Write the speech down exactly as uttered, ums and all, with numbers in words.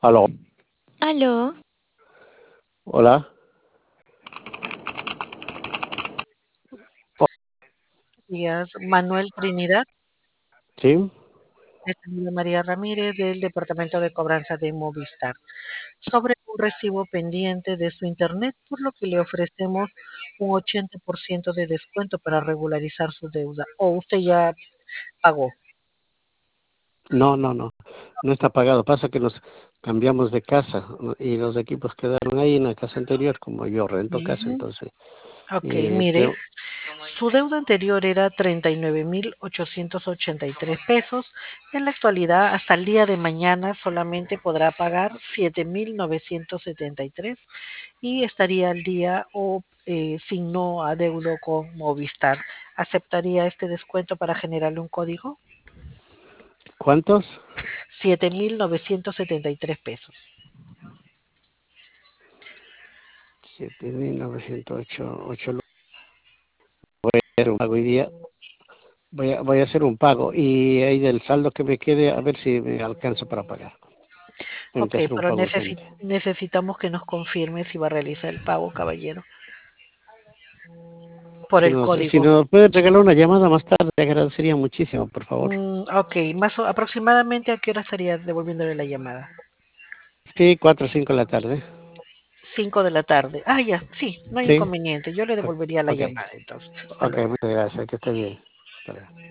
Aló, Aló, hola, Días, Manuel Trinidad, sí, de Camila María Ramírez del Departamento de Cobranza de Movistar, sobre un recibo pendiente de su internet, por lo que le ofrecemos un ochenta por ciento de descuento para regularizar su deuda. ¿O usted ya pagó? no, no, no, no está pagado. Pasa que nos cambiamos de casa, ¿no? Y los equipos quedaron ahí en la casa anterior, como yo rento casa, Ujú. entonces, Ok, eh, mire, tengo- su deuda anterior era treinta y nueve mil ochocientos ochenta y tres pesos. En la actualidad, hasta el día de mañana, solamente podrá pagar siete mil novecientos setenta y tres y estaría al día o eh, sin no adeudo con Movistar. ¿Aceptaría este descuento para generarle un código? ¿cuántos? Siete mil novecientos setenta y tres pesos. Siete mil novecientos ocho, ocho, voy a hacer un pago hoy día, voy a, voy a hacer un pago y ahí del saldo que me quede, a ver si me alcanza para pagar. Tengo Ok, que hacer un pero pago necesi- urgente. necesitamos que nos confirme si va a realizar el pago, caballero, por Si el nos, si código. nos puede regalar una llamada más tarde, agradecería muchísimo, por favor. Mm, ok, más o- aproximadamente a qué hora estaría devolviéndole la llamada. Sí, cuatro o cinco de la tarde. Cinco de la tarde. Ah, ya, sí, no hay Sí, inconveniente. Yo le devolvería la ok, llamada entonces. Hasta ok, luego. muchas gracias, que esté bien. Hasta luego.